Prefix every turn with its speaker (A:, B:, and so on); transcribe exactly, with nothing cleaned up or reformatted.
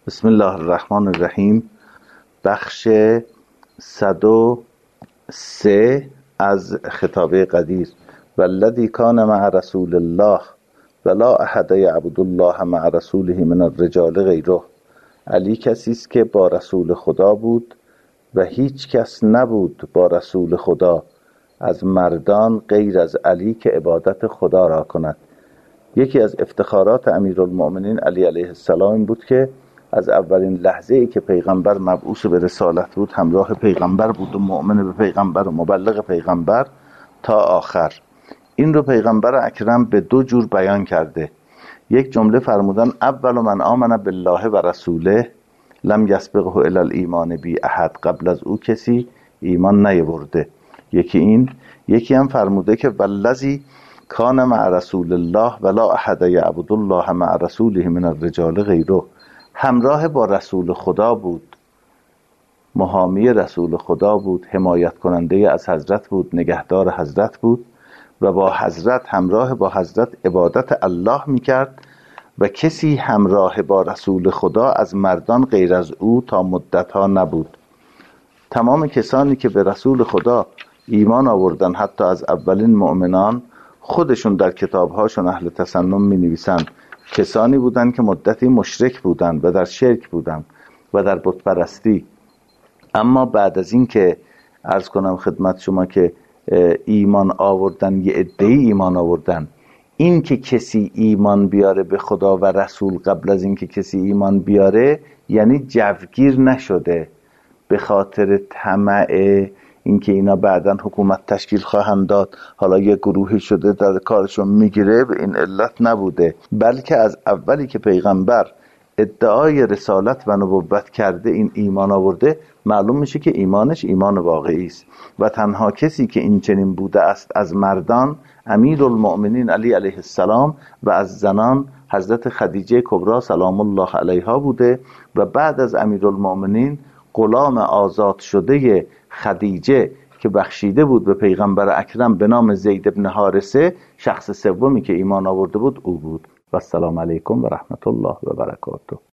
A: بسم الله الرحمن الرحیم. بخش صد و سه از خطابه قدیر. والذی کان مع رسول الله ولا احد یعبد الله مع رسوله من الرجال غیره. علی کسی است که با رسول خدا بود و هیچ کس نبود با رسول خدا از مردان غیر از علی که عبادت خدا را کند. یکی از افتخارات امیرالمؤمنین علی علیه السلام بود که از اولین لحظه ای که پیغمبر مبعوث به رسالت بود همراه پیغمبر بود و مؤمن به پیغمبر و مبلغ پیغمبر تا آخر. این رو پیغمبر اکرم به دو جور بیان کرده. یک جمله فرمودن اول من آمن بالله و رسوله لم یسبقه الی الایمان بی احد، قبل از او کسی ایمان نیاورده. یکی این. یکی هم فرموده که والذی کان مع رسول الله ولا احد یعبد الله مع رسوله من الرجال غیره. همراه با رسول خدا بود، محامی رسول خدا بود، حمایت کننده از حضرت بود، نگهدار حضرت بود و با حضرت همراه با حضرت عبادت الله میکرد و کسی همراه با رسول خدا از مردان غیر از او تا مدتها نبود. تمام کسانی که به رسول خدا ایمان آوردن، حتی از اولین مؤمنان، خودشون در کتابهاشون اهل تسنن می نویسن کسانی بودند که مدتی مشرک بودند و در شرک بودند و در بت پرستی. اما بعد از این که عرض کنم خدمت شما که ایمان آوردن، یه عده‌ای ایمان آوردن، این که کسی ایمان بیاره به خدا و رسول قبل از این که کسی ایمان بیاره یعنی جوگیر نشده به خاطر طمع اینکه اینا بعداً حکومت تشکیل خواهند داد، حالا یه گروهی شده در کارشون میگیره، به این علت نبوده، بلکه از اولی که پیغمبر ادعای رسالت و نبوت کرده این ایمان آورده، معلوم میشه که ایمانش ایمان واقعی است و تنها کسی که این چنین بوده است از مردان امیرالمؤمنین علی علیه السلام و از زنان حضرت خدیجه کبری سلام الله علیها بوده و بعد از امیرالمؤمنین غلام آزاد شده خدیجه که بخشیده بود به پیغمبر اکرم به نام زید بن حارثه، شخص سومی که ایمان آورده بود او بود. و السلام علیکم و رحمت الله و برکاته.